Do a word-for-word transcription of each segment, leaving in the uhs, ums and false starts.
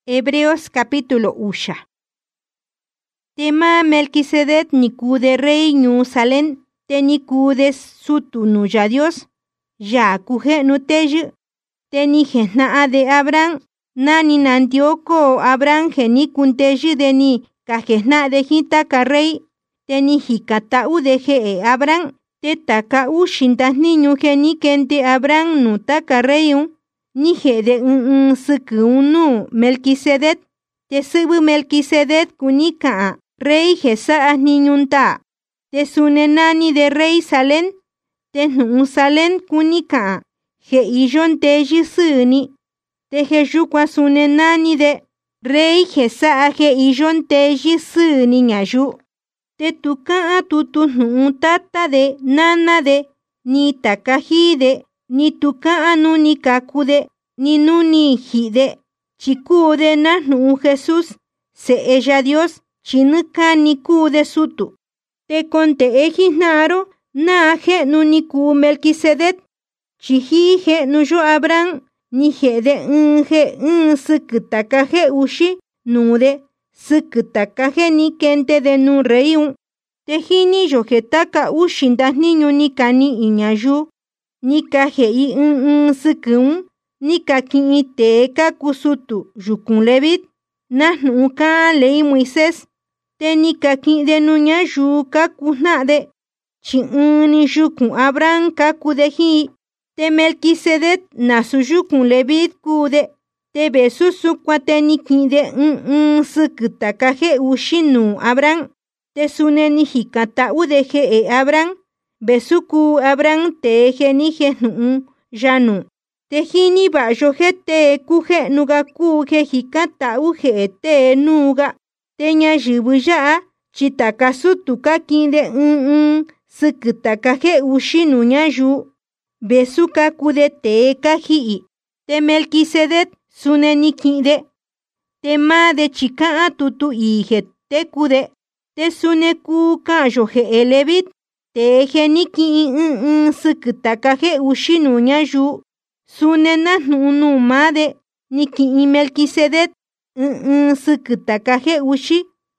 Hebreos capítulo usha. Tema Melquisedec nicude rey ñu Salem, te nicude sutu nuya Dios, ya cuje nuteyu, te ni gena de Abraham, nani nantioco Abraham geni kunteyu de ni cajena de jita rey, te ni jicata u de ge Abraham, te taka u shintas niño geni kente Abraham nu taka reyun, ni ge de un un suku unu Melquisedec, te subu Melquisedec kunika rey gesa niñunta, te sunenani de rey Salem, te nu Salem kunika, ge iyon te jisuni, te jejukwa sunenani de rey gesa ge iyon te jisuni ñayu, te tuka tutu nu tata de nana de, ni takaji de, ni tuka anu ni kakude, ni nuni hide, chikude na nu Jesús, se ella Dios, chinuka ni kude sutu. Te conte ejinaro, na je nu ni ku Melquisedec, chihi je nu yo Abraham, ni je de un je un sukutaka je ushi, nu de, sukutaka je ni kente de nu reyun. Te jini yo je taka ushindas niño ni kani iñayu, ni ka je i un un sukun, ni ka ki te ka kusutu yukun Levit, na nu ka ley Moisés, te ni ka ki de nu ñayu ka kuna de, chi un ni yukun Abraham ka kude hi, te Melquisedec na su yukun Levit kude, te besu su kwa te ni ki de un un sukutaka je ushinu Abraham, te sune ni jikata u de je e Abraham, besu ku Abraham te je ni je nu yanu. Te jini ba yo je te kuje nuga kuje jikata u je te nuga, te ña yibu ya, chitaka sutu ka kinde un un, sukutaka je ushinu ñayu, besu ka kude te ka jii, te Melquisedec sune ni kinde, te ma de chika tutu i je te kude, te sune ku ka yo je Levit, te je ni ki un un sukutaka je ushinu ñayu, sune na nu nu ma de, ni ki Melquisedec, un un sukutaka je ushi,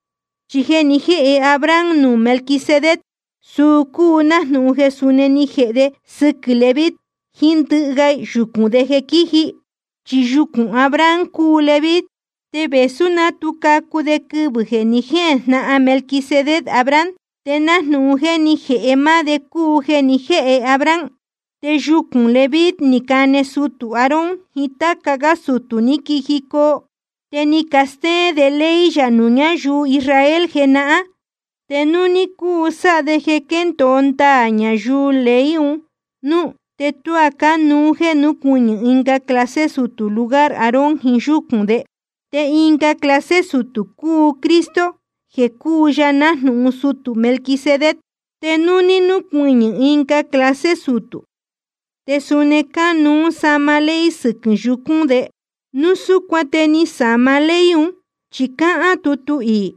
chije ni je e Abraham nu Melquisedec, su ku na nu je sune ni je de suk Levit, hintu gai yukun de je kiji, chi yukun Abraham ku Levit, te besu na tuka ku de kubu je ni je na a Melquisedec Abraham, te na nu je ni je e ma de ku je ni je e Abraham, te yukun Levit ni kane sutu Aarón hita kaga sutu ni kijiko, te ni kaste de ley ya nu ñayu Israel genaa, te nu ni ku sa de je kentonta ñayu leyun, nu te tu acá nu je nu kuñu inga clase sutu lugar Aarón hin yukun de, te inga clase sutu ku Cristo, je ku ya na nu sutu Melquisedec, te nu ni nu kuñu inga clase sutu. Te sune ka nu sama ley sukun yukun de, nu su kwate ni sama leyun, chika a tutu i.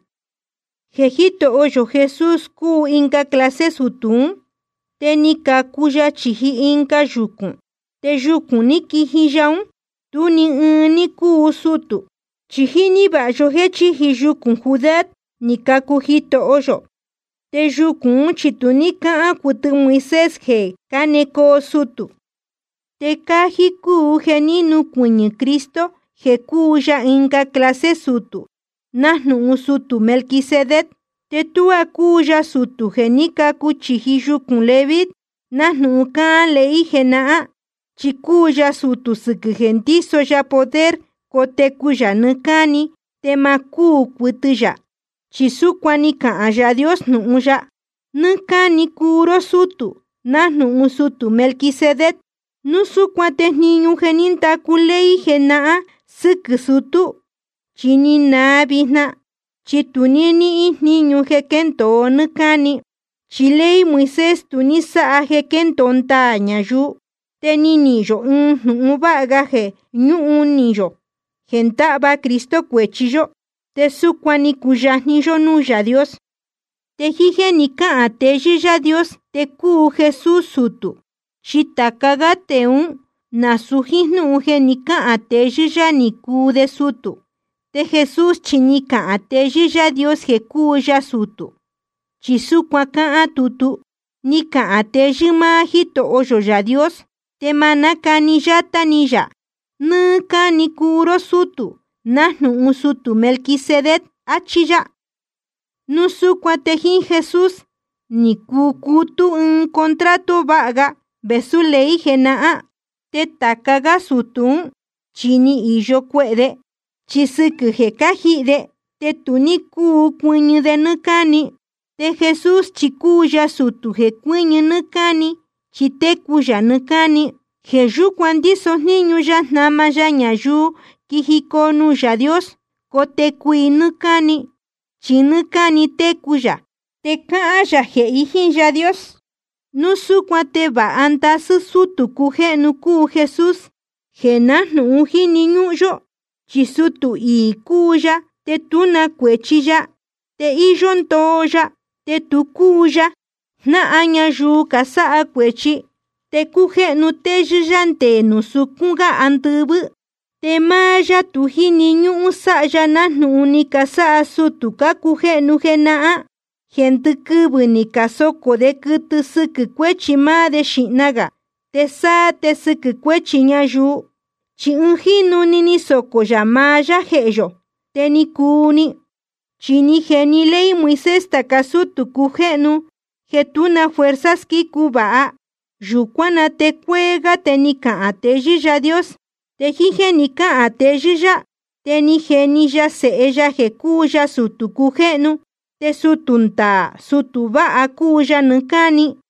Jejito oyo Jesús ku inka clase sutun, te ni ka kuya chihi inka yukun, te yukun ni kiji yaun, tu ni un ni ku sutu, chihi ni ba yo he chihi yukun judat, ni ka kujito oyo. Te yukun chitu ni ka akutu Moisés he, kaneko sutu. Te kaji ku je ni nu kuñi Cristo, je kuya inka clase sutu, na nu sutu Melquisedec, te tu akuya sutu je ni ka kuchihi yukun Levit, na nu ka lei genaa, chikuya sutu suku gentiso ya poder, kote kuya nukani, te maku kutuya, chisukwani ka aya Dios nu ya, nukani kuro sutu, na nu sutu Melquisedec, nusu kwate niñu geninta kulei genaa suku sutu, chini nabina, chitunini niñu jekento nukani, chilei Moisés tunisa jekentonta ñayu, tenini yo un nu baga je ñu niyo, genta ba Cristo cuechillo, te sukwani kuyani yo nuya Dios, te jije ni ka ateji ya Dios, te ku Jesús sutu. Chitakaga teun, na sujinu uge ni ka ateji ya ni ku de sutu. te Jesús chinika ateji ya Dios hekuya sutu. Chisukwa ka atutu, nika ateji ma hito oyo ya Dios, te manaka ni yata ni ya. Nuka ni kuro sutu, nahnu usutu Melquisedec achiya. Nusukwa tehin Jesús, ni kukutu un contrato vaga, besu lei genaa, te takaga sutun, chini iyo kwede, chisuku hekajide, te tuni ku kuñu de nukani, te Jesús chikuya sutu hekuñu nukani, chitekuya nukani, Jeju cuandisos niños ya nama ya ñayu, kijikonu ya Dios, kotekui nukani, chinukani tekuya, teka ya heihin ya Dios. Nusukwa te va anta sutu kuje nuku Jesús, genahnu uji niñu yo, chisutu i kuya, te tuna kwechiya, te iyon toya, te tukuya, na aña yu kasa kwechi, te kuje nu te yante nusukunga antubu, te maya tuji niñu usaya nahnu unika sa sutuka kuje nu genaa, gente kubu ni kasoko de kutu suku kwechi ma de shinaga, te sa te suku kwechi ñayu, chi unjinu nini soko ya maya heyo, te ni kuni, chi ni geni ley Moisés takasutu kujenu, getuna fuerzas kikubaa, yukwana te kuega te nika ateji ya Dios, te jije nika ateji ya, te ni geni ya se ella jekuya sutu kujenu, te sutunta sutuba akuya nukani,